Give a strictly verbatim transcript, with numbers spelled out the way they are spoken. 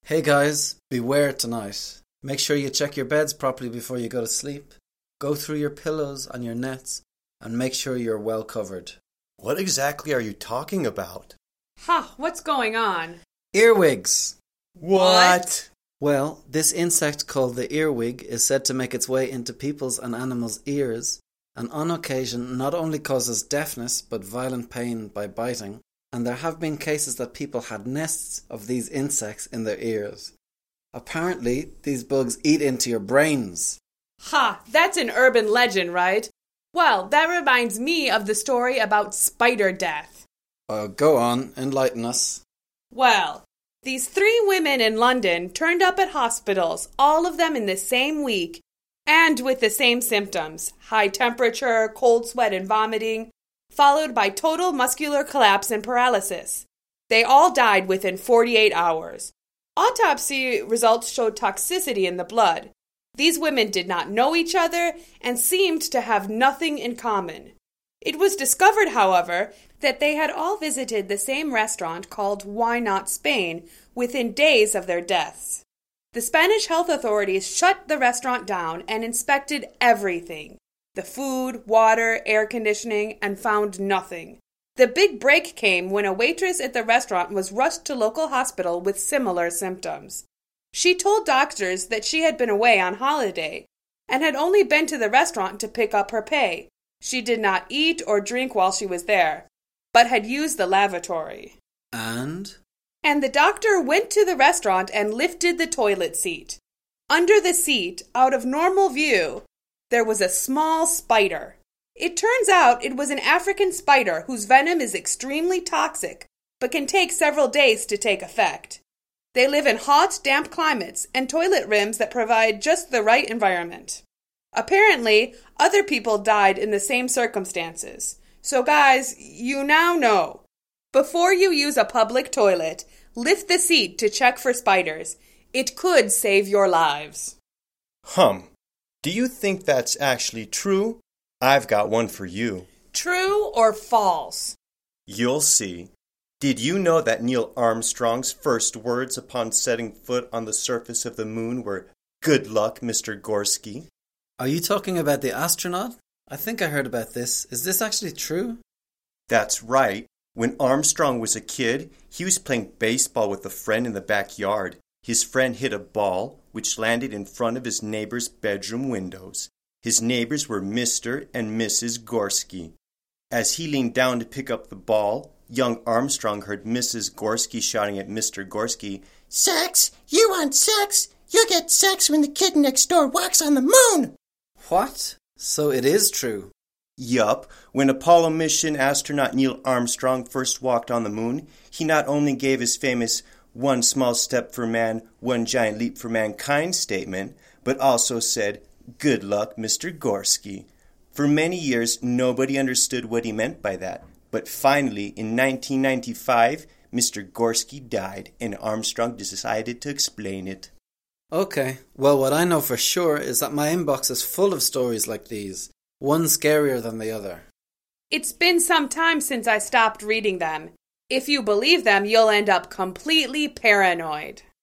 Hey guys, beware tonight. Make sure you check your beds properly before you go to sleep. Go through your pillows and your nets and make sure you're well covered. What exactly are you talking about? Ha, what's going on? Earwigs! What? Well, this insect called the earwig is said to make its way into people's and animals' ears, and on occasion not only causes deafness but violent pain by biting, and there have been cases that people had nests of these insects in their ears. Apparently, these bugs eat into your brains. Ha, that's an urban legend, right? Well, that reminds me of the story about spider death. Uh, go on, enlighten us. Well, these three women in London turned up at hospitals, all of them in the same week, and with the same symptoms: high temperature, cold sweat and vomiting, followed by total muscular collapse and paralysis. They all died within forty-eight hours. Autopsy results showed toxicity in the blood. These women did not know each other and seemed to have nothing in common. It was discovered, however, that they had all visited the same restaurant called Why Not Spain within days of their deaths. The Spanish health authorities shut the restaurant down and inspected everything: the food, water, air conditioning, and found nothing. The big break came when a waitress at the restaurant was rushed to local hospital with similar symptoms. She told doctors that she had been away on holiday and had only been to the restaurant to pick up her pay. She did not eat or drink while she was there, but had used the lavatory. And? And the doctor went to the restaurant and lifted the toilet seat. Under the seat, out of normal view, there was a small spider. It turns out it was an African spider whose venom is extremely toxic, but can take several days to take effect. They live in hot, damp climates and toilet rims that provide just the right environment. Apparently, other people died in the same circumstances. So guys, you now know. Before you use a public toilet, lift the seat to check for spiders. It could save your lives. Hum. Do you think that's actually true? I've got one for you. True or false? You'll see. Did you know that Neil Armstrong's first words upon setting foot on the surface of the moon were, "Good luck, Mister Gorski"? Are you talking about the astronaut? I think I heard about this. Is this actually true? That's right. When Armstrong was a kid, he was playing baseball with a friend in the backyard. His friend hit a ball, which landed in front of his neighbor's bedroom windows. His neighbors were Mister and Missus Gorski. As he leaned down to pick up the ball, young Armstrong heard Missus Gorski shouting at Mister Gorski, "Sex? You want sex? You'll get sex when the kid next door walks on the moon!" What? So it is true? Yup. When Apollo mission astronaut Neil Armstrong first walked on the moon, he not only gave his famous "one small step for man, one giant leap for mankind" statement, but also said, "Good luck, Mister Gorski." For many years, nobody understood what he meant by that. But finally, in nineteen ninety-five, Mister Gorski died, and Armstrong decided to explain it. Okay, well, what I know for sure is that my inbox is full of stories like these, one scarier than the other. It's been some time since I stopped reading them. If you believe them, you'll end up completely paranoid.